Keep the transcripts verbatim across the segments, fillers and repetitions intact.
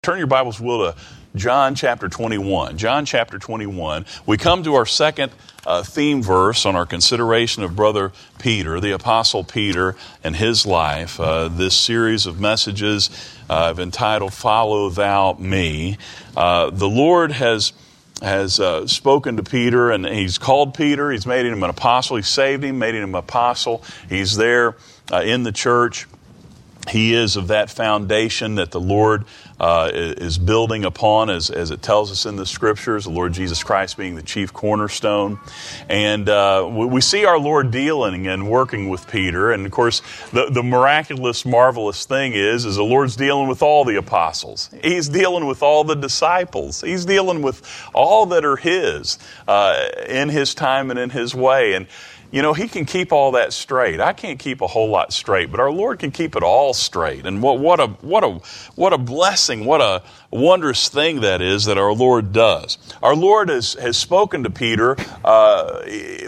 Turn your Bibles, will, to John chapter twenty-one. John chapter twenty-one. We come to our second uh, theme verse on our consideration of Brother Peter, the Apostle Peter, and his life. Uh, this series of messages uh, I've entitled, Follow Thou Me. Uh, the Lord has has uh, spoken to Peter, and he's called Peter. He's made him an apostle. He saved him, made him an apostle. He's there uh, in the church. He is of that foundation that the Lord uh, is building upon, as, as it tells us in the Scriptures, the Lord Jesus Christ being the chief cornerstone. And uh, we see our Lord dealing and working with Peter. And, of course, the, the miraculous, marvelous thing is, is the Lord's dealing with all the apostles. He's dealing with all the disciples. He's dealing with all that are His uh, in His time and in His way. And you know, He can keep all that straight. I can't keep a whole lot straight, but our Lord can keep it all straight. And what, what a what a what a blessing, what a wondrous thing that is that our Lord does. Our Lord has, has spoken to Peter uh,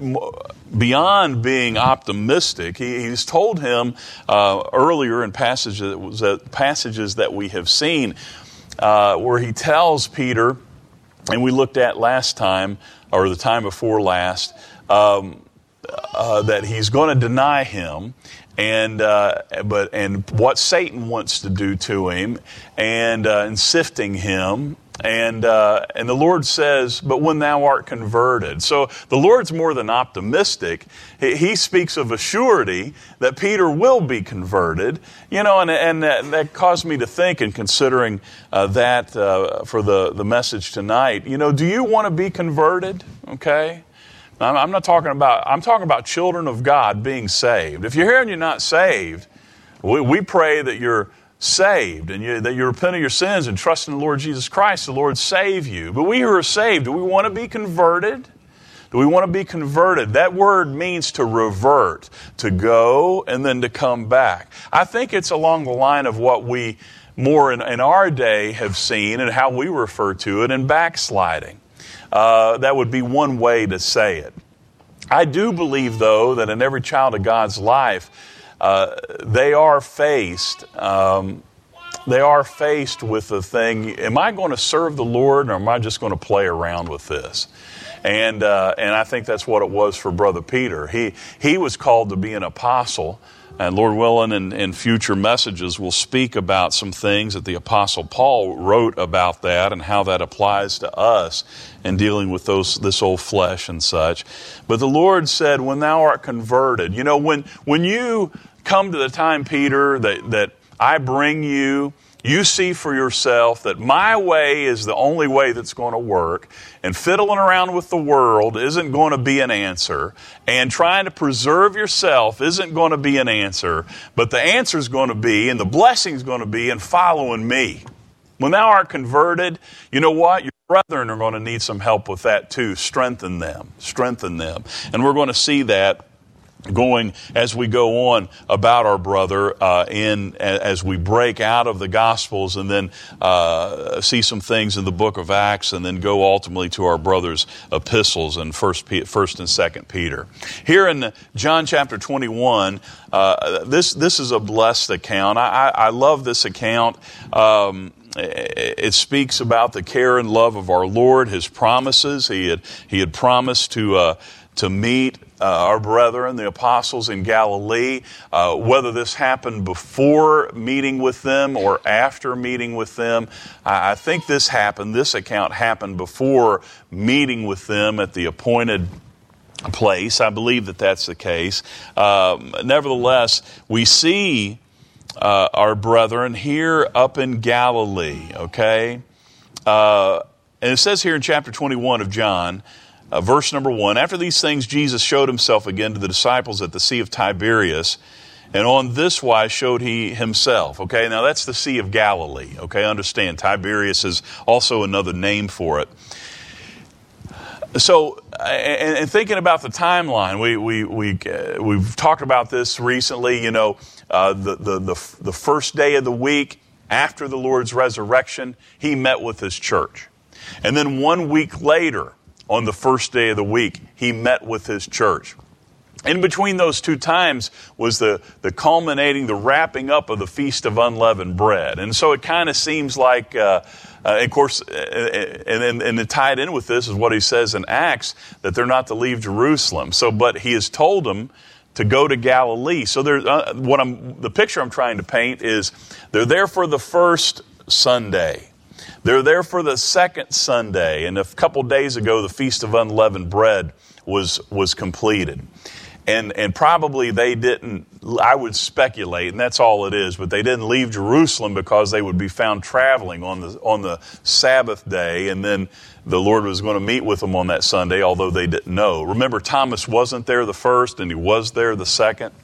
beyond being optimistic. He, he's told him uh, earlier in passages that passages that we have seen uh, where He tells Peter, and we looked at last time or the time before last. Um, Uh, that he's going to deny him, and uh, but and what Satan wants to do to him, and uh, and sifting him, and uh, and the Lord says, "But when thou art converted." So the Lord's more than optimistic. He, he speaks of a surety that Peter will be converted. You know, and and that, that caused me to think, in considering uh, that uh, for the the message tonight. You know, do you want to be converted? Okay. I'm not talking about, I'm talking about children of God being saved. If you're here and you're not saved, we, we pray that you're saved and you, that you repent of your sins and trust in the Lord Jesus Christ, the Lord save you. But we who are saved, do we want to be converted? Do we want to be converted? That word means to revert, to go and then to come back. I think it's along the line of what we more in, in our day have seen and how we refer to it in backsliding. Uh, that would be one way to say it. I do believe, though, that in every child of God's life, uh, they are faced, um, they are faced with the thing: am I going to serve the Lord, or am I just going to play around with this? And uh, and I think that's what it was for Brother Peter. He he was called to be an apostle. And Lord willing, in, in future messages, we'll speak about some things that the Apostle Paul wrote about that and how that applies to us in dealing with those this old flesh and such. But the Lord said, when thou art converted, you know, when when you come to the time, Peter, that, that I bring you, you see for yourself that my way is the only way that's going to work, and fiddling around with the world isn't going to be an answer, and trying to preserve yourself isn't going to be an answer, but the answer is going to be, and the blessing is going to be in following me. When thou art converted, you know what? Your brethren are going to need some help with that too. Strengthen them. Strengthen them. And we're going to see that going as we go on about our brother uh, in as we break out of the Gospels, and then uh, see some things in the book of Acts, and then go ultimately to our brother's epistles in First, First and Second Peter. Here in John chapter twenty-one, uh, this this is a blessed account. I, I, I love this account. Um, It speaks about the care and love of our Lord, His promises. He had He had promised to uh, to meet uh, our brethren, the apostles in Galilee. Uh, whether this happened before meeting with them or after meeting with them, I, I think this happened. This account happened before meeting with them at the appointed place. I believe that that's the case. Um, nevertheless, we see Uh, our brethren here up in Galilee, okay? Uh, and it says here in chapter twenty-one of John, uh, verse number one, after these things Jesus showed Himself again to the disciples at the Sea of Tiberias, and on this wise showed He Himself, okay? Now that's the Sea of Galilee, okay? Understand, Tiberias is also another name for it. So, and, and thinking about the timeline, we we we uh, we've talked about this recently. You know, uh, the, the the the first day of the week after the Lord's resurrection, He met with His church, and then one week later, on the first day of the week, He met with His church. In between those two times was the, the culminating, the wrapping up of the Feast of Unleavened Bread. And so it kind of seems like, uh, uh, of course, uh, and, and, and tied in with this is what he says in Acts, that they're not to leave Jerusalem. So, but he has told them to go to Galilee. So there, uh, what I'm, the picture I'm trying to paint is they're there for the first Sunday. They're there for the second Sunday. And a couple days ago, the Feast of Unleavened Bread was, was completed. And and probably they didn't, I would speculate, and that's all it is, but they didn't leave Jerusalem because they would be found traveling on the on the Sabbath day, and then the Lord was going to meet with them on that Sunday, although they didn't know. Remember, Thomas wasn't there the first, and he was there the second.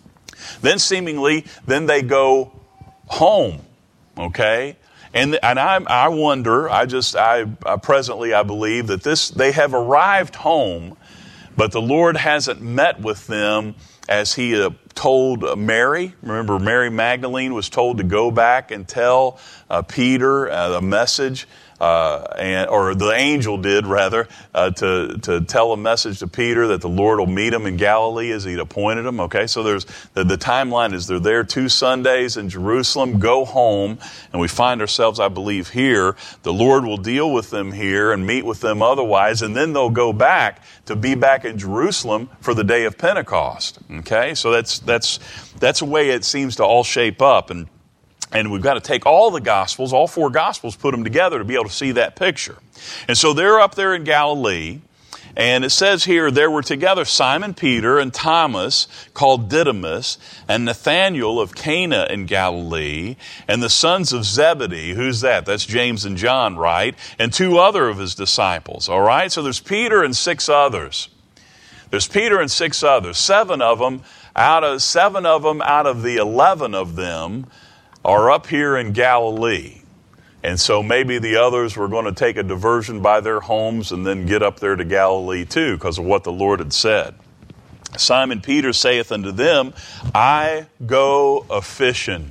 Then seemingly, then they go home, okay? And and I I wonder, I just, I, I presently I believe that this, they have arrived home, but the Lord hasn't met with them as he uh, told Mary. Remember, Mary Magdalene was told to go back and tell uh, Peter uh, a message, uh, and, or the angel did rather, uh, to, to tell a message to Peter that the Lord will meet him in Galilee as he'd appointed him. Okay, so there's the, the timeline is they're there two Sundays in Jerusalem, go home, and we find ourselves, I believe, here. The Lord will deal with them here and meet with them otherwise, and then they'll go back to be back in Jerusalem for the day of Pentecost. Okay, so that's that's that's a way it seems to all shape up, and and we've got to take all the Gospels, all four Gospels, put them together to be able to see that picture. And so they're up there in Galilee, and it says here, there were together Simon Peter and Thomas, called Didymus, and Nathanael of Cana in Galilee, and the sons of Zebedee. Who's that? That's James and John, right? And two other of his disciples, all right? So there's Peter and six others. There's Peter and six others. Seven of them out of, seven of them out of the eleven of them are up here in Galilee. And so maybe the others were going to take a diversion by their homes and then get up there to Galilee too, because of what the Lord had said. Simon Peter saith unto them, I go a-fishing.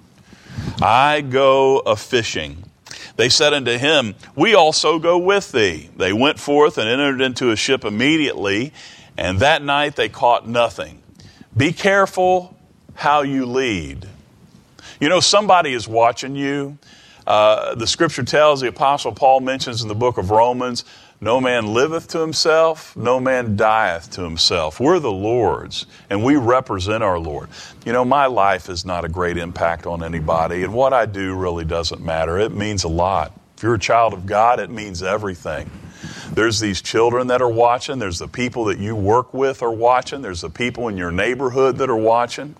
I go a-fishing. They said unto him, we also go with thee. They went forth and entered into a ship immediately, and that night they caught nothing. Be careful how you lead. You know, somebody is watching you. Uh, the scripture tells, the Apostle Paul mentions in the book of Romans, no man liveth to himself, no man dieth to himself. We're the Lord's, and we represent our Lord. You know, my life is not a great impact on anybody, and what I do really doesn't matter. It means a lot. If you're a child of God, it means everything. There's these children that are watching. There's the people that you work with are watching. There's the people in your neighborhood that are watching.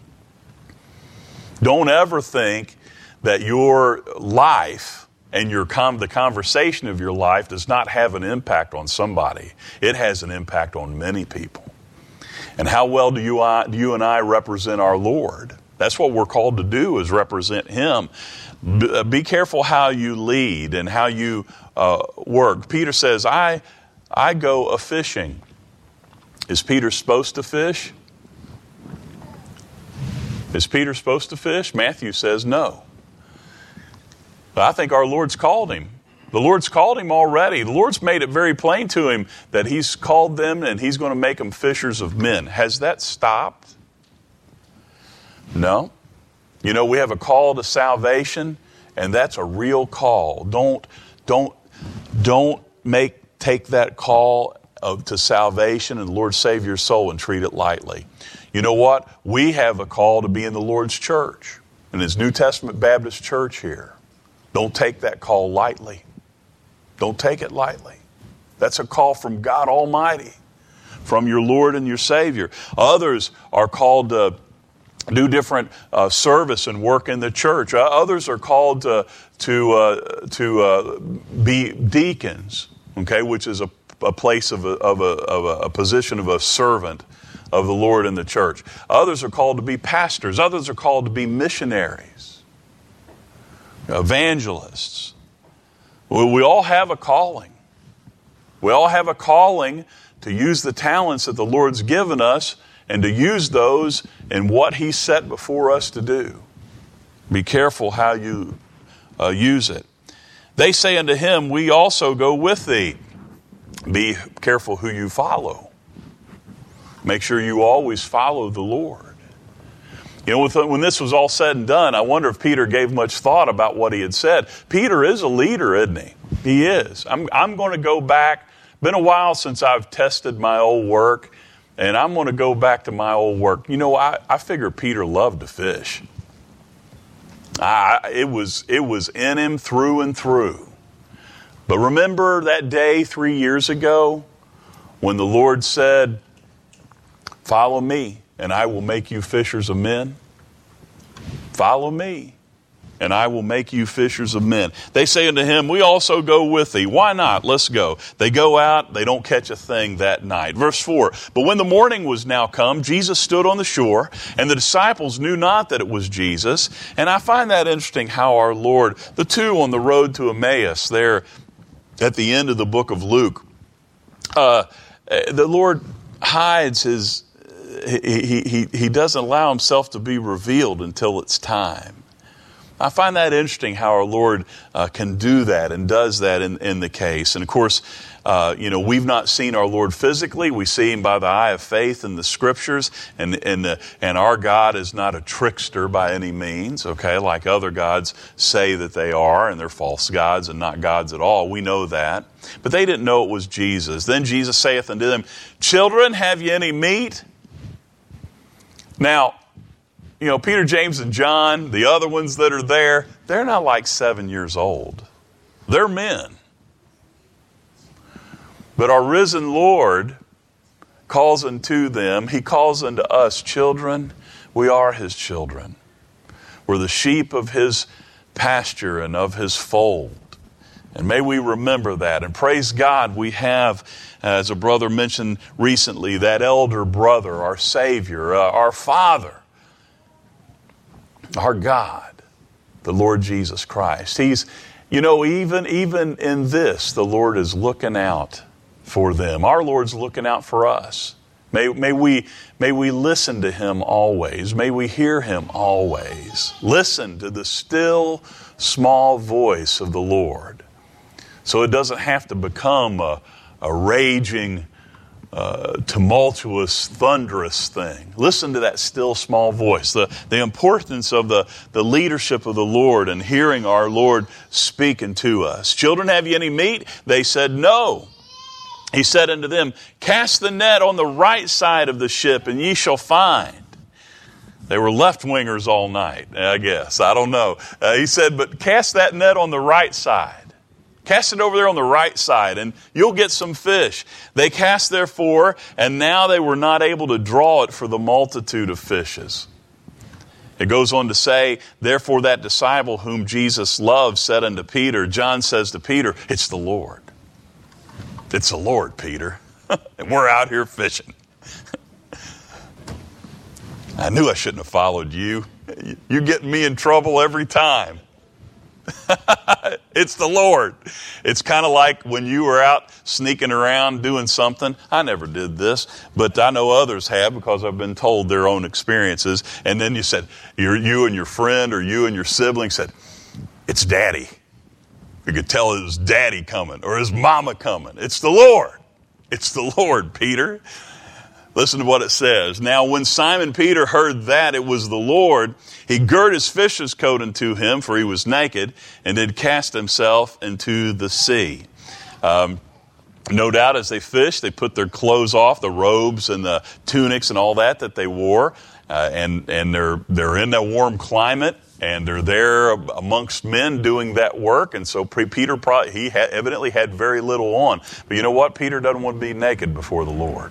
Don't ever think that your life and your com- the conversation of your life does not have an impact on somebody. It has an impact on many people. And how well do you, I, do you and I represent our Lord? That's what we're called to do, is represent Him. B- be careful how you lead and how you uh, work. Peter says, I, I go a-fishing. Is Peter supposed to fish? Is Peter supposed to fish? Matthew says no. But I think our Lord's called him. The Lord's called him already. The Lord's made it very plain to him that He's called them and He's going to make them fishers of men. Has that stopped? No. You know, we have a call to salvation, and that's a real call. Don't, don't, don't make take that call of, to salvation and the Lord save your soul and treat it lightly. You know what? We have a call to be in the Lord's church, in His New Testament Baptist church here. Don't take that call lightly. Don't take it lightly. That's a call from God Almighty, from your Lord and your Savior. Others are called to do different uh, service and work in the church. Uh, others are called to to uh, to uh, be deacons, okay, which is a, a place of a, of a of a, a position of a servant of the Lord in the church. Others are called to be pastors. Others are called to be missionaries, evangelists. Well, we all have a calling. We all have a calling to use the talents that the Lord's given us and to use those in what He set before us to do. Be careful how you uh, use it. They say unto him, we also go with thee. Be careful who you follow. Make sure you always follow the Lord. You know, with, when this was all said and done, I wonder if Peter gave much thought about what he had said. Peter is a leader, isn't he? He is. I'm, I'm going to go back. Been a while since I've tested my old work, and I'm going to go back to my old work. You know, I, I figure Peter loved to fish. I, it was, it was in him through and through. But remember that day three years ago when the Lord said, "Follow me, and I will make you fishers of men"? Follow me, and I will make you fishers of men. They say unto him, "We also go with thee." Why not? Let's go. They go out. They don't catch a thing that night. Verse four, "But when the morning was now come, Jesus stood on the shore, and the disciples knew not that it was Jesus." And I find that interesting how our Lord, the two on the road to Emmaus there at the end of the book of Luke, uh, the Lord hides his, he, he, he doesn't allow himself to be revealed until it's time. I find that interesting how our Lord uh, can do that and does that in, in the case. And of course, uh, you know, we've not seen our Lord physically. We see him by the eye of faith in the scriptures. And, and, uh, and our God is not a trickster by any means, okay, like other gods say that they are, and they're false gods and not gods at all. We know that. But they didn't know it was Jesus. Then Jesus saith unto them, "Children, have ye any meat?" Now, you know, Peter, James, and John, the other ones that are there, they're not like seven years old. They're men. But our risen Lord calls unto them, he calls unto us children. We are his children. We're the sheep of his pasture and of his fold. And may we remember that. And praise God, we have, as a brother mentioned recently, that elder brother, our Savior, uh, our Father, our God, the Lord Jesus Christ. He's, you know, even, even in this, the Lord is looking out for them. Our Lord's looking out for us. May, may we, may we listen to him always. May we hear him always. Listen to the still, small voice of the Lord. So it doesn't have to become a, a raging, uh, tumultuous, thunderous thing. Listen to that still small voice. The, the importance of the, the leadership of the Lord and hearing our Lord speaking to us. "Children, have ye any meat?" They said, "No." He said unto them, "Cast the net on the right side of the ship, and ye shall find." They were left-wingers all night, I guess. I don't know. Uh, he said, "But cast that net on the right side. Cast it over there on the right side, and you'll get some fish." They cast therefore, and now they were not able to draw it for the multitude of fishes. It goes on to say, "Therefore that disciple whom Jesus loved said unto Peter," John says to Peter, "It's the Lord. It's the Lord, Peter." And we're out here fishing. I knew I shouldn't have followed you. You're getting me in trouble every time. It's the Lord. It's kind of like when you were out sneaking around doing something. I never did this, but I know others have because I've been told their own experiences. And then you said, you're, you and your friend or you and your sibling said, "It's Daddy." You could tell it was Daddy coming or his mama coming. It's the Lord. It's the Lord, Peter. Listen to what it says. "Now when Simon Peter heard that it was the Lord, he girt his fisher's coat unto him, for he was naked, and did cast himself into the sea." Um, no doubt as they fished, they put their clothes off, the robes and the tunics and all that that they wore, uh, and, and they're, they're in that warm climate, and they're there amongst men doing that work. And so Peter, probably, he had, evidently had very little on. But you know what? Peter doesn't want to be naked before the Lord.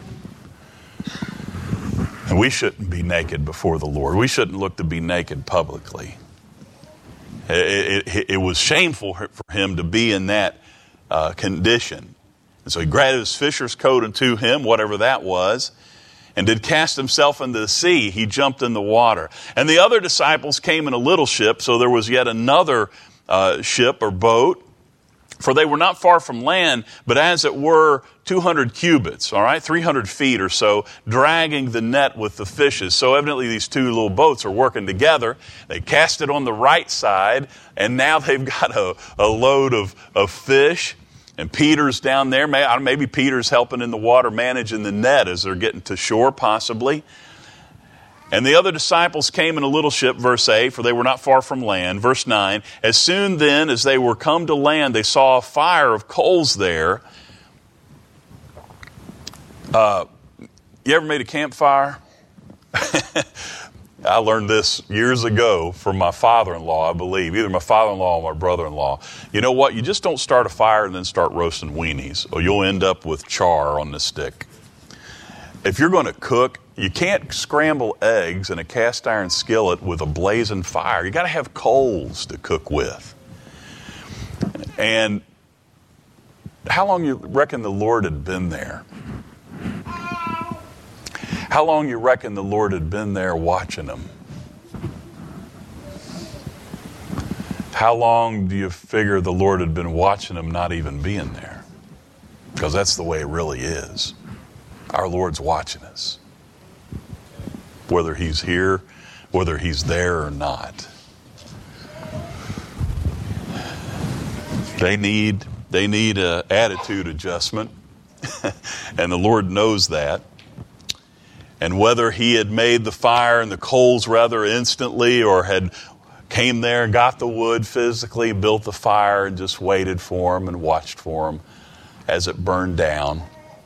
And we shouldn't be naked before the Lord. We shouldn't look to be naked publicly. It, it, it was shameful for him to be in that uh, condition. And so he grabbed his fisher's coat unto him, whatever that was, and did cast himself into the sea. He jumped in the water. And the other disciples came in a little ship, so there was yet another uh, ship or boat. For they were not far from land, but as it were two hundred cubits, all right, three hundred feet or so, dragging the net with the fishes. So evidently these two little boats are working together. They cast it on the right side, and now they've got a, a load of, of fish. And Peter's down there. Maybe Peter's helping in the water, managing the net as they're getting to shore, possibly. And the other disciples came in a little ship, verse eight, for they were not far from land. Verse nine, as soon then as they were come to land, they saw a fire of coals there. Uh, you ever made a campfire? I learned this years ago from my father-in-law, I believe. Either my father-in-law or my brother-in-law. You know what? You just don't start a fire and then start roasting weenies, or you'll end up with char on the stick. If you're going to cook, you can't scramble eggs in a cast iron skillet with a blazing fire. You got to have coals to cook with. And how long you reckon the Lord had been there? How long you reckon the Lord had been there watching them? How long do you figure the Lord had been watching them not even being there? Because that's the way it really is. Our Lord's watching us. Whether He's here, whether He's there or not. They need, they need an attitude adjustment. And the Lord knows that. And whether He had made the fire and the coals rather instantly, or had came there and got the wood physically, built the fire and just waited for them and watched for them as it burned down.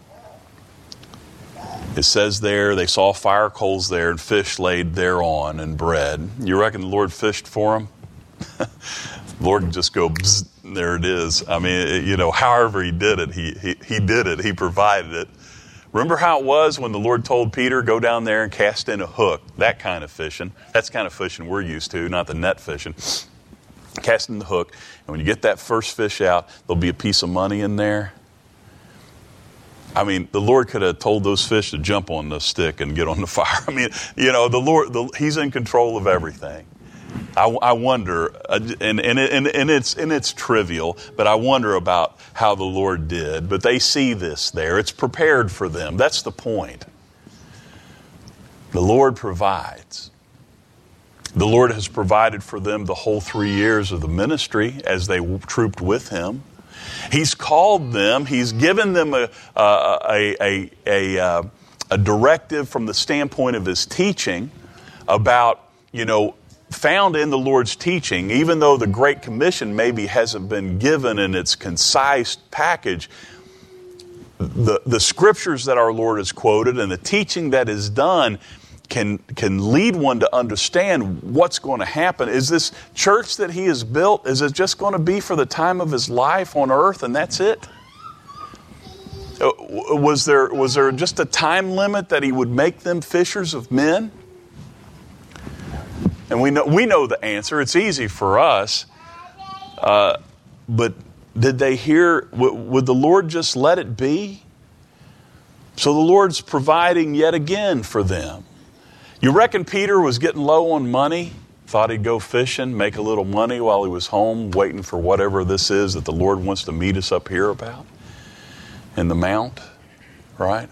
It says there, they saw fire coals there and fish laid thereon and bread. You reckon the Lord fished for them? The Lord can just go, bzz, there it is. I mean, you know, however He did it, he, he, he did it. He provided it. Remember how it was when the Lord told Peter, go down there and cast in a hook? That kind of fishing. That's the kind of fishing we're used to, not the net fishing. Cast in the hook. And when you get that first fish out, there'll be a piece of money in there. I mean, the Lord could have told those fish to jump on the stick and get on the fire. I mean, you know, the Lord, the, He's in control of everything. I, I wonder, uh, and, and, and, and, it's, and it's trivial, but I wonder about how the Lord did. But they see this there. It's prepared for them. That's the point. The Lord provides. The Lord has provided for them the whole three years of the ministry as they trooped with Him. He's called them. He's given them a, a, a, a, a, a directive from the standpoint of His teaching about, you know, found in the Lord's teaching, even though the Great Commission maybe hasn't been given in its concise package, the, the scriptures that our Lord has quoted and the teaching that is done can, can lead one to understand what's going to happen. Is this church that He has built, is it just going to be for the time of His life on earth and that's it? Was there, was there just a time limit that He would make them fishers of men? And we know we know the answer. It's easy for us. Uh, but did they hear, w- would the Lord just let it be? So the Lord's providing yet again for them. You reckon Peter was getting low on money? Thought he'd go fishing, make a little money while he was home, waiting for whatever this is that the Lord wants to meet us up here about in the mount, right?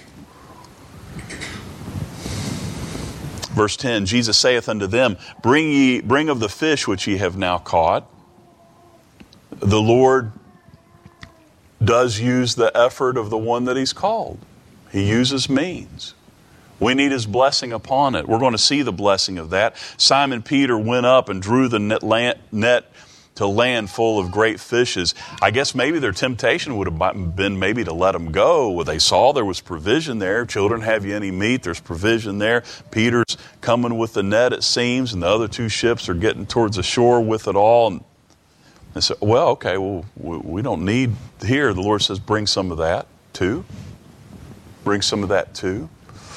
Verse ten, Jesus saith unto them, Bring ye, bring of the fish which ye have now caught. The Lord does use the effort of the one that He's called. He uses means. We need His blessing upon it. We're going to see the blessing of that. Simon Peter went up and drew the net, net to land full of great fishes. I guess maybe their temptation would have been maybe to let them go. Well, they saw there was provision there. Children, have you any meat? There's provision there. Peter's coming with the net, it seems, and the other two ships are getting towards the shore with it all. And they said, well, okay, well, we don't need here. The Lord says, bring some of that too. Bring some of that too.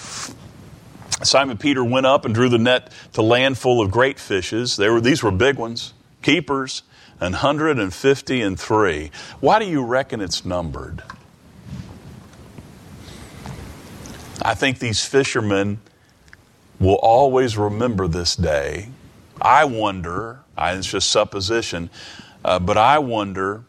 Simon Peter went up and drew the net to land full of great fishes. They were, these were big ones. Keepers, one hundred fifty and three. Why do you reckon it's numbered? I think these fishermen will always remember this day. I wonder, it's just supposition, uh, but I wonder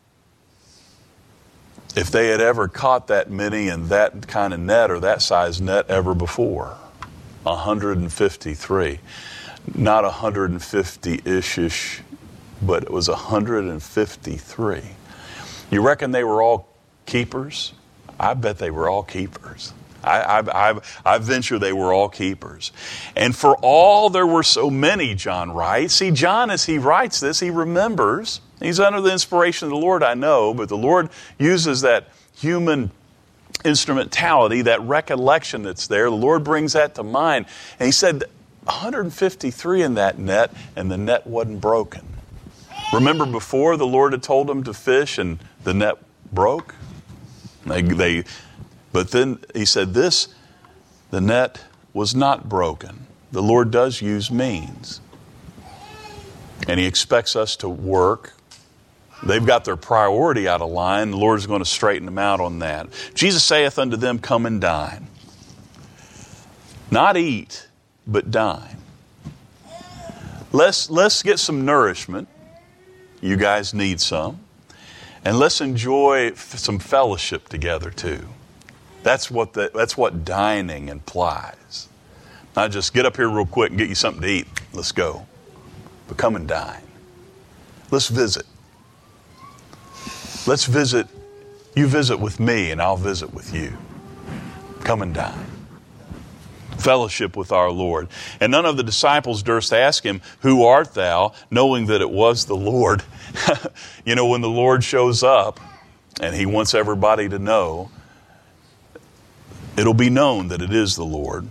if they had ever caught that many in that kind of net or that size net ever before. one hundred fifty-three. Not one hundred fifty-ish, but it was one hundred fifty-three. You reckon they were all keepers? I bet they were all keepers. I, I, I, I venture they were all keepers. And for all there were so many, John writes. See, John, as he writes this, he remembers. He's under the inspiration of the Lord, I know, but the Lord uses that human instrumentality, that recollection that's there. The Lord brings that to mind. And he said, one hundred fifty-three in that net, and the net wasn't broken. Remember before the Lord had told them to fish and the net broke? They, they, but then he said this, the net was not broken. The Lord does use means. And he expects us to work. They've got their priority out of line. The Lord's going to straighten them out on that. Jesus saith unto them, come and dine. Not eat, but dine. Let's, let's get some nourishment. You guys need some. And let's enjoy f- some fellowship together too. That's what the, that's what dining implies. Not just get up here real quick and get you something to eat. Let's go. But come and dine. Let's visit. Let's visit. You visit with me and I'll visit with you. Come and dine. Fellowship with our Lord. And none of the disciples durst ask him, who art thou? Knowing that it was the Lord. You know, when the Lord shows up and he wants everybody to know, it'll be known that it is the Lord.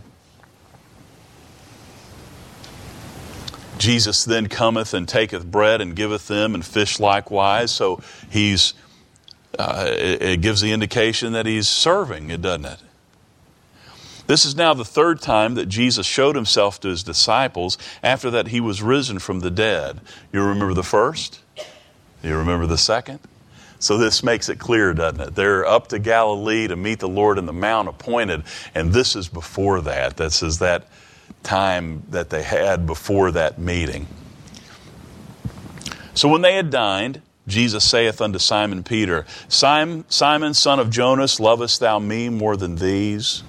Jesus then cometh and taketh bread and giveth them, and fish likewise. So he's, uh, it, it gives the indication that he's serving, it doesn't it? This is now the third time that Jesus showed himself to his disciples after that he was risen from the dead. You remember the first? You remember the second? So this makes it clear, doesn't it? They're up to Galilee to meet the Lord in the mount appointed, and this is before that. This is that time that they had before that meeting. So when they had dined, Jesus saith unto Simon Peter, Simon, Simon, son of Jonas, lovest thou me more than these?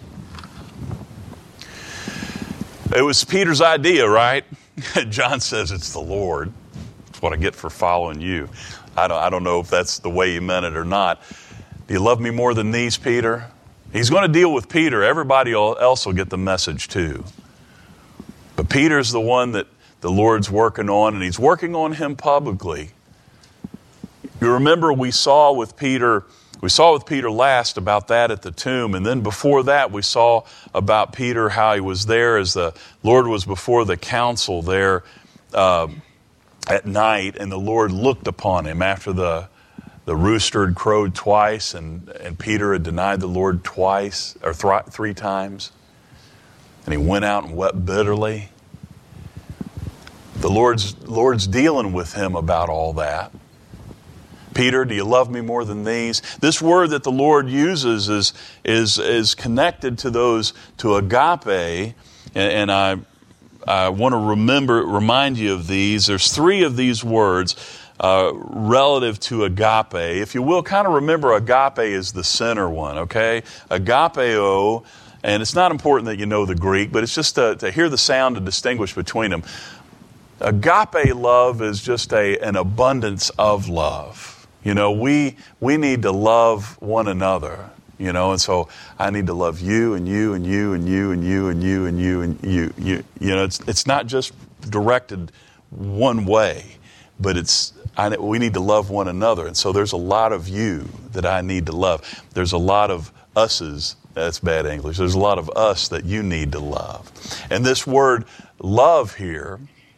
It was Peter's idea, right? John says it's the Lord. That's what I get for following you. I don't, I don't know if that's the way he meant it or not. Do you love me more than these, Peter? He's going to deal with Peter. Everybody else will get the message too. But Peter's the one that the Lord's working on, and he's working on him publicly. You remember we saw with Peter, we saw with Peter last about that at the tomb, and then before that we saw about Peter, how he was there as the Lord was before the council there uh, at night, and the Lord looked upon him after the the rooster had crowed twice, and, and Peter had denied the Lord twice, or th- three times. And he went out and wept bitterly. The Lord's, Lord's dealing with him about all that. Peter, do you love me more than these? This word that the Lord uses is, is, is connected to those, to agape. And, and I, I want to remember, remind you of these. There's three of these words uh, relative to agape. If you will, kind of remember agape is the center one, okay? Agapeo. And it's not important that you know the Greek, but it's just to, to hear the sound to distinguish between them. Agape love is just a, an abundance of love. You know, we we need to love one another, you know, and so I need to love you and you and you and you and you and you and you and you. You, you know, it's it's not just directed one way, but it's I, we need to love one another. And so there's a lot of you that I need to love. There's a lot of us's. That's bad English. There's a lot of us that you need to love. And this word love here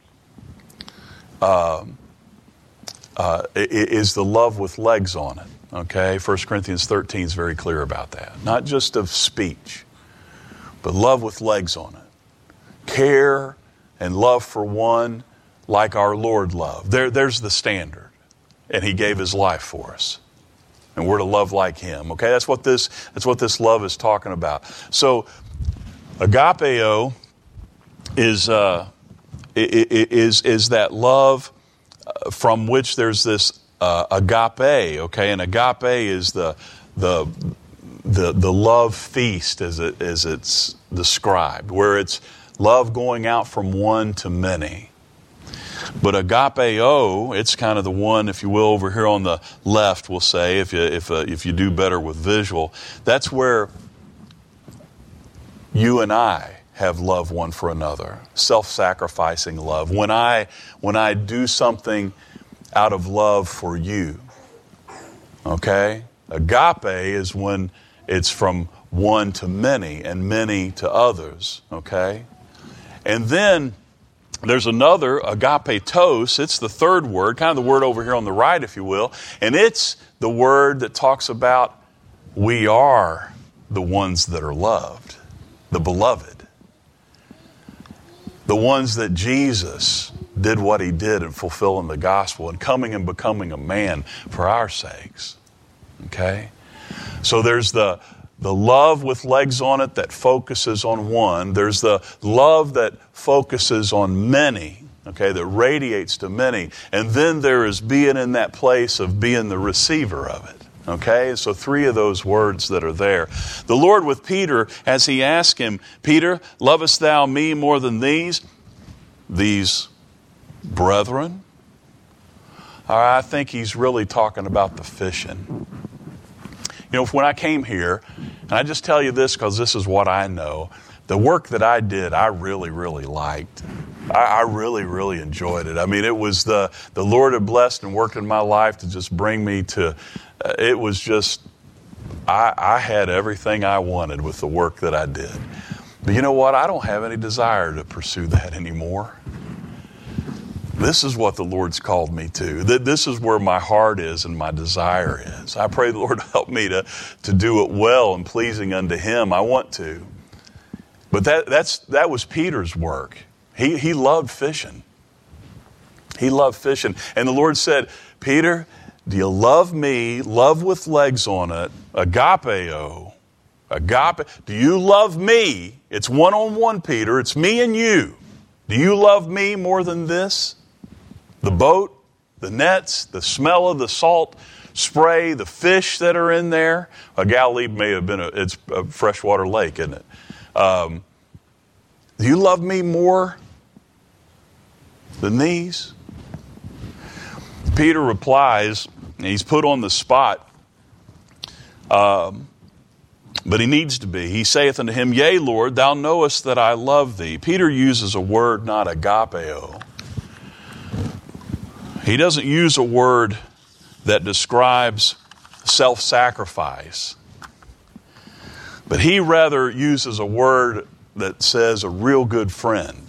uh, uh, is the love with legs on it. Okay? First Corinthians thirteen is very clear about that. Not just of speech, but love with legs on it. Care and love for one like our Lord loved. There, there's the standard. And He gave His life for us. And we're to love like Him. Okay, that's what this that's what this love is talking about. So, agapeo is uh, is is that love from which there's this uh, agape. Okay, and agape is the the the the love feast, as it as it's described, where it's love going out from one to many. But agapeo, it's kind of the one, if you will, over here on the left, we'll say, if you, if, uh, if you do better with visual, that's where you and I have love one for another, self-sacrificing love. When I, when I do something out of love for you, okay? Agape is when it's from one to many and many to others, okay? And then there's another, agapetos. It's the third word, kind of the word over here on the right, if you will. And it's the word that talks about we are the ones that are loved, the beloved. The ones that Jesus did what he did in fulfilling the gospel and coming and becoming a man for our sakes. Okay? So there's the The love with legs on it that focuses on one. There's the love that focuses on many, okay, that radiates to many. And then there is being in that place of being the receiver of it, okay? So three of those words that are there. The Lord with Peter, as he asked him, Peter, lovest thou me more than these? These brethren? I think he's really talking about the fishing. You know, when I came here, and I just tell you this because this is what I know, the work that I did, I really, really liked. I, I really, really enjoyed it. I mean, it was the, the Lord had blessed and worked in my life to just bring me to, uh, it was just, I, I had everything I wanted with the work that I did. But you know what? I don't have any desire to pursue that anymore. This is what the Lord's called me to. This is where my heart is and my desire is. I pray the Lord help me to, to do it well and pleasing unto him. I want to. But that that's that was Peter's work. He he loved fishing. He loved fishing. And the Lord said, Peter, do you love me? Love with legs on it. Agapeo. Agape. Do you love me? It's one-on-one, Peter. It's me and you. Do you love me more than this? The boat, the nets, the smell of the salt spray, the fish that are in there. A Galilee may have been a, it's a freshwater lake, isn't it? Um, do you love me more than these? Peter replies, and he's put on the spot, um, but he needs to be. He saith unto him, Yea, Lord, thou knowest that I love thee. Peter uses a word, not agapeo. He doesn't use a word that describes self-sacrifice, but he rather uses a word that says a real good friend.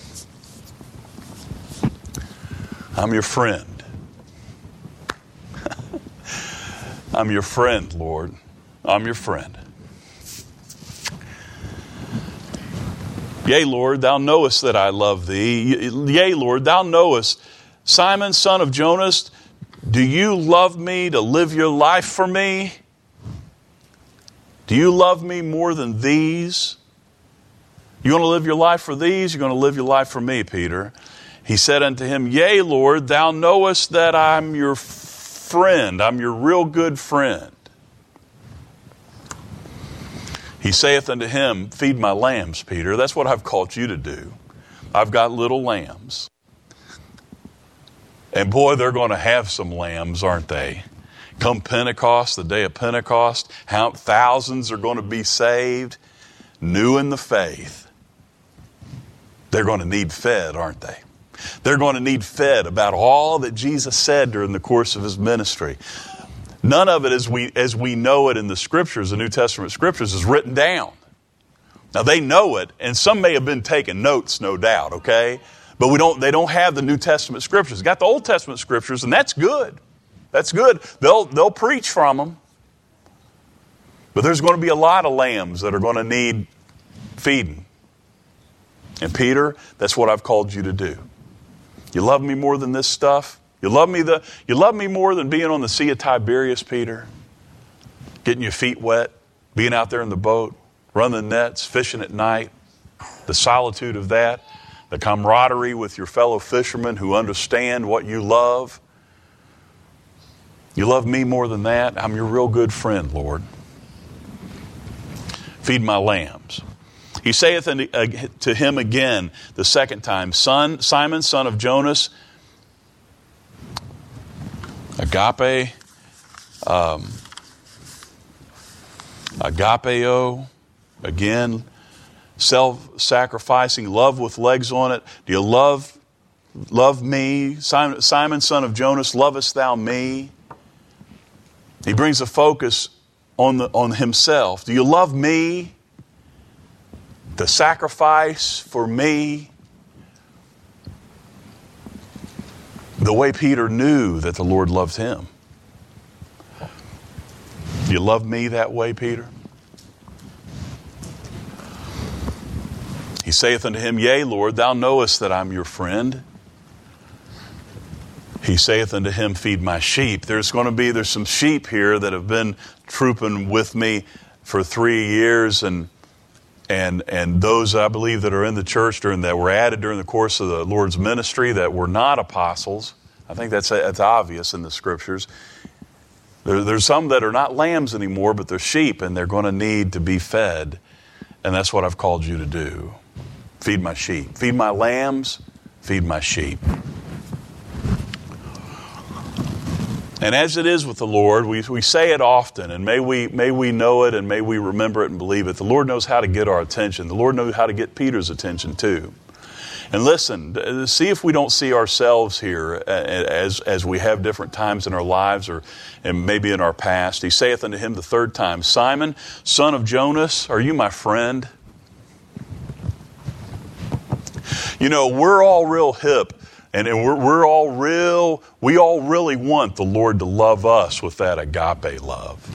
I'm your friend. I'm your friend, Lord. I'm your friend. Yea, Lord, thou knowest that I love thee. Yea, Lord, thou knowest. Simon, son of Jonas, do you love me to live your life for me? Do you love me more than these? You want to live your life for these? You're going to live your life for me, Peter. He said unto him, Yea, Lord, thou knowest that I'm your friend. I'm your real good friend. He saith unto him, Feed my lambs, Peter. That's what I've called you to do. I've got little lambs. And boy, they're going to have some lambs, aren't they? Come Pentecost, the day of Pentecost, how thousands are going to be saved, new in the faith. They're going to need fed, aren't they? They're going to need fed about all that Jesus said during the course of his ministry. None of it as we, as we know it in the Scriptures, the New Testament Scriptures, is written down. Now they know it, and some may have been taking notes, no doubt, okay? But we don't, they don't have the New Testament Scriptures. Got the Old Testament Scriptures, and that's good. That's good. They'll, they'll preach from them. But there's going to be a lot of lambs that are going to need feeding. And Peter, that's what I've called you to do. You love me more than this stuff? You love me the, you love me more than being on the Sea of Tiberias, Peter? Getting your feet wet, being out there in the boat, running the nets, fishing at night, the solitude of that, the camaraderie with your fellow fishermen who understand what you love. You love me more than that? I'm your real good friend, Lord. Feed my lambs. He saith unto him again the second time, Son, Simon, son of Jonas, Agape, um, agapeo, again, self-sacrificing, love with legs on it. Do you love, love me? Simon, Simon, son of Jonas, lovest thou me? He brings a focus on the on himself. Do you love me? The sacrifice for me? The way Peter knew that the Lord loved him. Do you love me that way, Peter? He saith unto him, Yea, Lord, thou knowest that I'm your friend. He saith unto him, Feed my sheep. There's going to be, there's some sheep here that have been trooping with me for three years, and and and those I believe that are in the church during that were added during the course of the Lord's ministry that were not apostles. I think that's that's obvious in the scriptures. There, there's some that are not lambs anymore, but they're sheep, and they're going to need to be fed. And that's what I've called you to do. Feed my sheep. Feed my lambs. Feed my sheep. And as it is with the Lord, we, we say it often, and may we, may we know it, and may we remember it and believe it. The Lord knows how to get our attention. The Lord knows how to get Peter's attention too. And listen, see if we don't see ourselves here as, as we have different times in our lives, or and maybe in our past. He saith unto him the third time, Simon, son of Jonas, are you my friend? You know, we're all real hip. And we're, we're all real, we all really want the Lord to love us with that agape love.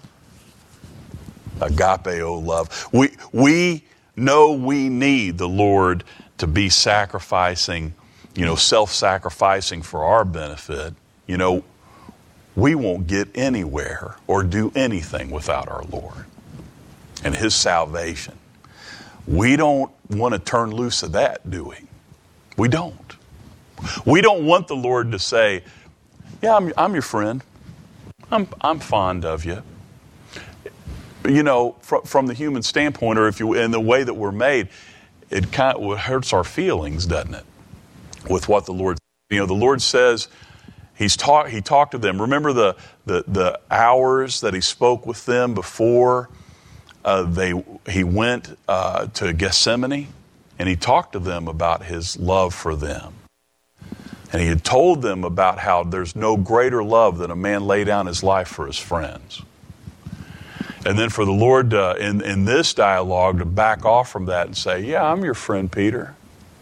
Agapeo love. We, we know we need the Lord to be sacrificing, you know, self-sacrificing for our benefit. You know, we won't get anywhere or do anything without our Lord and His salvation. We don't want to turn loose of that, do we? We don't. We don't want the Lord to say, yeah, I'm, I'm your friend. I'm, I'm fond of you. You know, from, from the human standpoint, or if you, in the way that we're made, it kind of hurts our feelings, doesn't it? With what the Lord, you know, the Lord says, He's talk, He talked to them. Remember the, the, the hours that He spoke with them before uh, they He went uh, to Gethsemane, and He talked to them about His love for them. And He had told them about how there's no greater love than a man lay down his life for his friends. And then for the Lord uh, in, in this dialogue to back off from that and say, yeah, I'm your friend, Peter.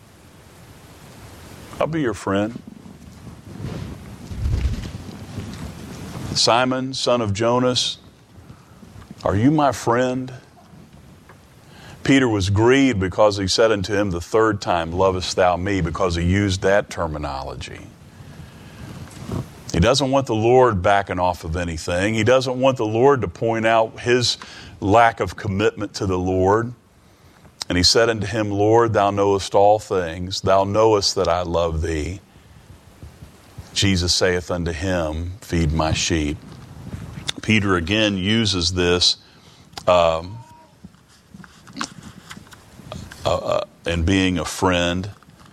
I'll be your friend. Simon, son of Jonas, are you my friend? Peter was grieved because He said unto him the third time, lovest thou me? Because he used that terminology. He doesn't want the Lord backing off of anything. He doesn't want the Lord to point out his lack of commitment to the Lord. And he said unto him, Lord, thou knowest all things. Thou knowest that I love thee. Jesus saith unto him, feed my sheep. Peter again uses this um, Uh, uh, and being a friend,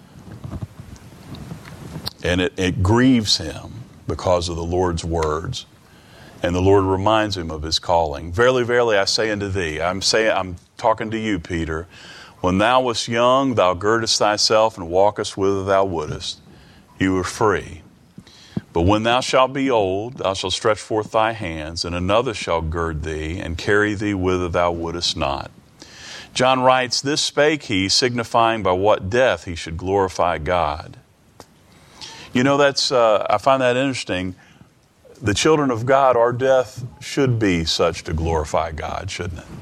and it, it grieves him because of the Lord's words, and the Lord reminds him of His calling. Verily, verily, I say unto thee, I'm saying, I'm talking to you, Peter, when thou wast young, thou girdest thyself and walkest whither thou wouldest. You were free. But when thou shalt be old, thou shalt stretch forth thy hands, and another shall gird thee and carry thee whither thou wouldest not. John writes, this spake he, signifying by what death he should glorify God. You know, that's uh, I find that interesting. The children of God, our death should be such to glorify God, shouldn't it?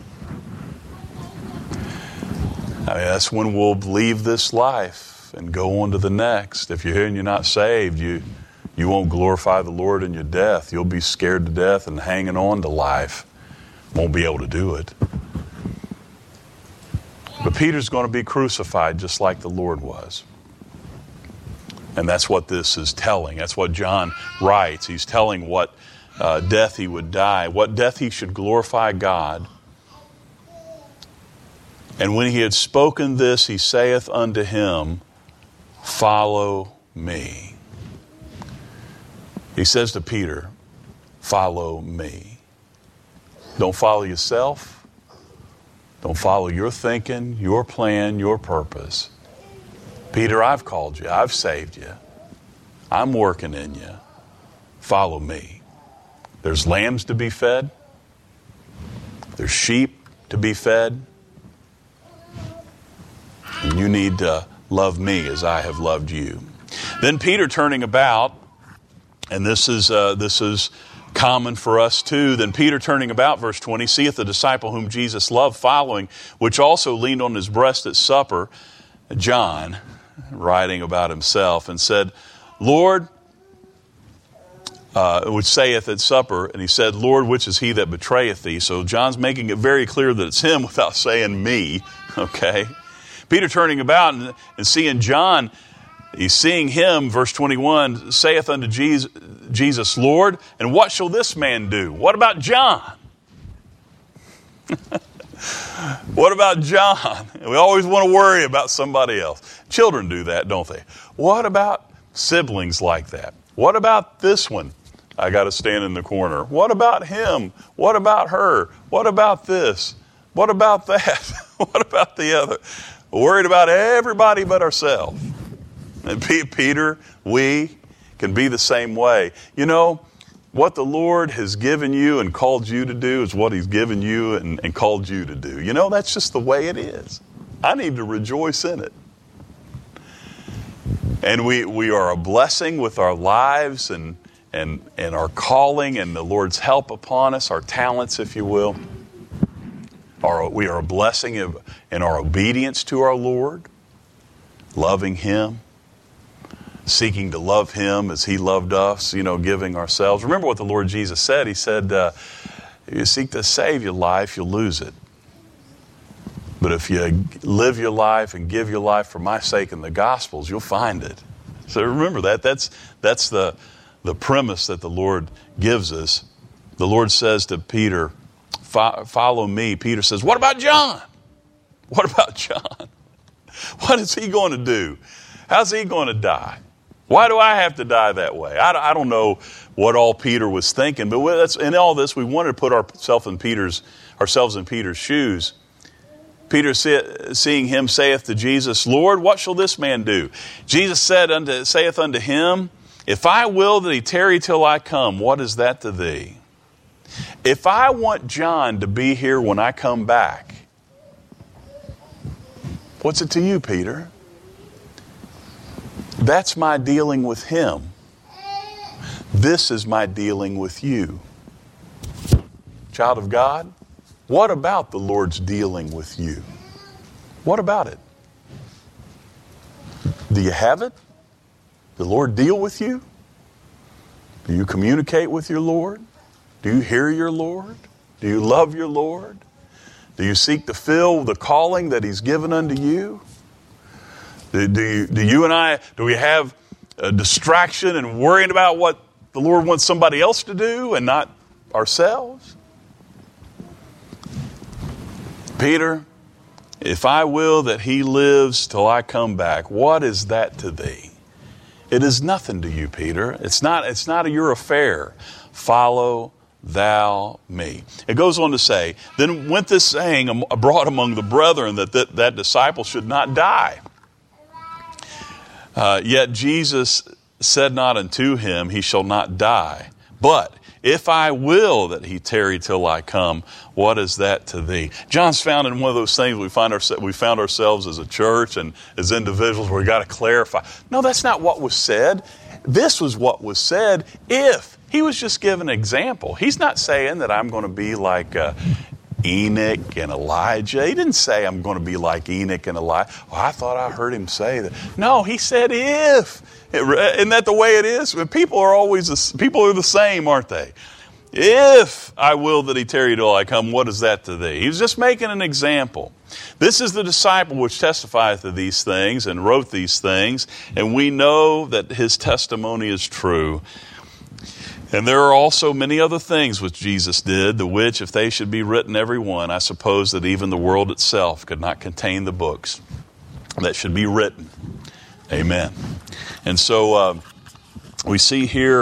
I mean, that's when we'll leave this life and go on to the next. If you're here and you're not saved, you, you won't glorify the Lord in your death. You'll be scared to death and hanging on to life. Won't be able to do it. But Peter's going to be crucified just like the Lord was. And that's what this is telling. That's what John writes. He's telling what uh, death he would die, what death he should glorify God. And when he had spoken this, he saith unto him, follow me. He says to Peter, follow me. Don't follow yourself. Don't follow your thinking, your plan, your purpose. Peter, I've called you. I've saved you. I'm working in you. Follow me. There's lambs to be fed. There's sheep to be fed. And you need to love me as I have loved you. Then Peter turning about, and this is uh, this is common for us too. Then Peter turning about, verse twenty, seeth the disciple whom Jesus loved following, which also leaned on his breast at supper, John, writing about himself, and said, Lord, uh, which saith at supper, and he said, Lord, which is he that betrayeth thee? So John's making it very clear that it's him without saying me, okay? Peter turning about and, and seeing John, he's seeing him, verse twenty-one, saith unto Jesus, Jesus, Lord, and what shall this man do? What about John? What about John? We always want to worry about somebody else. Children do that, don't they? What about siblings like that? What about this one? I got to stand in the corner. What about him? What about her? What about this? What about that? What about the other? We're worried about everybody but ourselves. And Peter, we can be the same way. You know, what the Lord has given you and called you to do is what he's given you and, and called you to do. You know, that's just the way it is. I need to rejoice in it. And we, we are a blessing with our lives and, and, and our calling and the Lord's help upon us, our talents, if you will. Our, we are a blessing of, in our obedience to our Lord, loving him, seeking to love him as he loved us, you know, giving ourselves. Remember what the Lord Jesus said. He said, uh, if you seek to save your life, you'll lose it. But if you live your life and give your life for my sake in the Gospels, you'll find it. So remember that. That's that's the, the premise that the Lord gives us. The Lord says to Peter, follow me. Peter says, what about John? What about John? What is he going to do? How's he going to die? Why do I have to die that way? I, I don't know what all Peter was thinking, but that's, in all this, we wanted to put ourselves in Peter's, ourselves in Peter's shoes. Peter, seeing him, saith to Jesus, Lord, what shall this man do? Jesus said unto, saith unto him, if I will that he tarry till I come, what is that to thee? If I want John to be here when I come back, what's it to you, Peter? That's my dealing with him. This is my dealing with you. Child of God, what about the Lord's dealing with you? What about it? Do you have it? The Lord deal with you? Do you communicate with your Lord? Do you hear your Lord? Do you love your Lord? Do you seek to fill the calling that he's given unto you? Do, do, you, do you and I, do we have a distraction and worrying about what the Lord wants somebody else to do and not ourselves? Peter, if I will that he lives till I come back, what is that to thee? It is nothing to you, Peter. It's not, it's not your affair. Follow thou me. It goes on to say, then went this saying abroad among the brethren that that, that disciple should not die. Uh, yet Jesus said not unto him, he shall not die. But if I will that he tarry till I come, what is that to thee? John's found in one of those things we find our, we found ourselves as a church and as individuals where we got to clarify. No, that's not what was said. This was what was said if. He was just giving an example. He's not saying that I'm going to be like uh, Enoch and Elijah. He didn't say I'm going to be like Enoch and Elijah. Oh, I thought I heard him say that. No, he said if. Isn't that the way it is? People are always, people are the same, aren't they? If I will that he tarry till I come, what is that to thee? He was just making an example. This is the disciple which testifieth of these things and wrote these things, and we know that his testimony is true. And there are also many other things which Jesus did, the which, if they should be written every one, I suppose that even the world itself could not contain the books that should be written. Amen. And so uh, we see here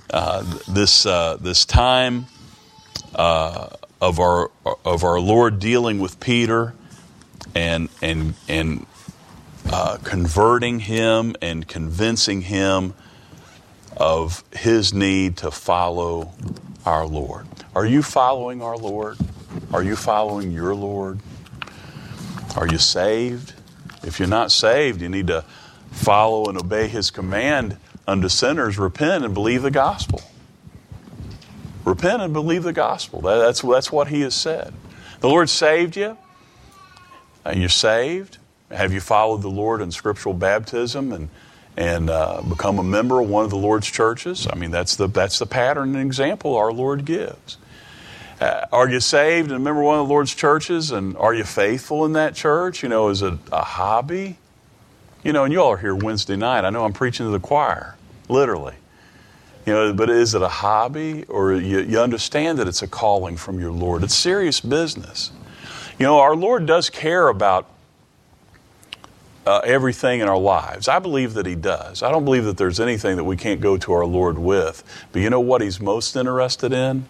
uh, this uh, this time uh, of our of our Lord dealing with Peter and and and uh, converting him and convincing him of his need to follow our Lord. Are you following our Lord? Are you following your Lord? Are you saved? If you're not saved, you need to follow and obey his command unto sinners, repent and believe the gospel. Repent and believe the gospel. That, that's, that's what he has said. The Lord saved you. And you're saved. Have you followed the Lord in scriptural baptism and and uh, become a member of one of the Lord's churches? I mean, that's the that's the pattern and example our Lord gives. Uh, are you saved and a member of one of the Lord's churches? And are you faithful in that church? You know, is it a hobby? You know, and you all are here Wednesday night. I know I'm preaching to the choir, literally. You know, but is it a hobby, or you, you understand that it's a calling from your Lord? It's serious business. You know, our Lord does care about uh, everything in our lives. I believe that he does. I don't believe that there's anything that we can't go to our Lord with. But you know what he's most interested in?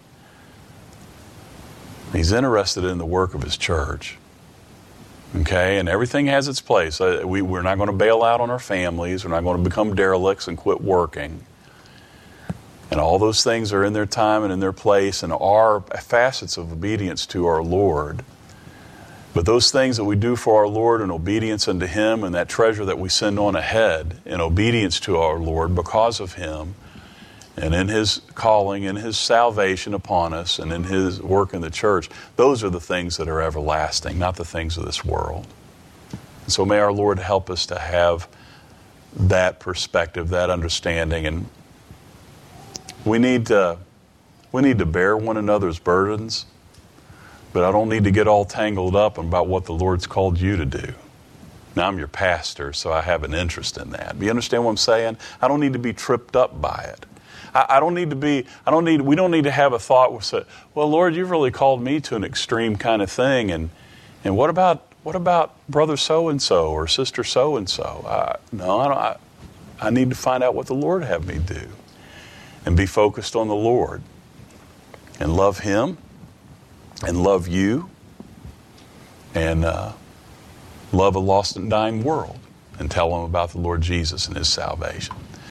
He's interested in the work of his church. Okay, and everything has its place. Uh, we, we're not going to bail out on our families. We're not going to become derelicts and quit working. And all those things are in their time and in their place and are facets of obedience to our Lord. But those things that we do for our Lord in obedience unto him, and that treasure that we send on ahead in obedience to our Lord because of him, and in his calling, in his salvation upon us, and in his work in the church, those are the things that are everlasting, not the things of this world. And so may our Lord help us to have that perspective, that understanding. And we need to, we need to bear one another's burdens, but I don't need to get all tangled up about what the Lord's called you to do. Now, I'm your pastor, so I have an interest in that. Do you understand what I'm saying? I don't need to be tripped up by it. I don't need to be, I don't need, we don't need to have a thought where say, well, Lord, you've really called me to an extreme kind of thing. And, and what about, what about brother so-and-so or sister so-and-so? Uh, no, I, don't, I, I need to find out what the Lord have me do and be focused on the Lord and love him and love you and uh, love a lost and dying world and tell them about the Lord Jesus and his salvation.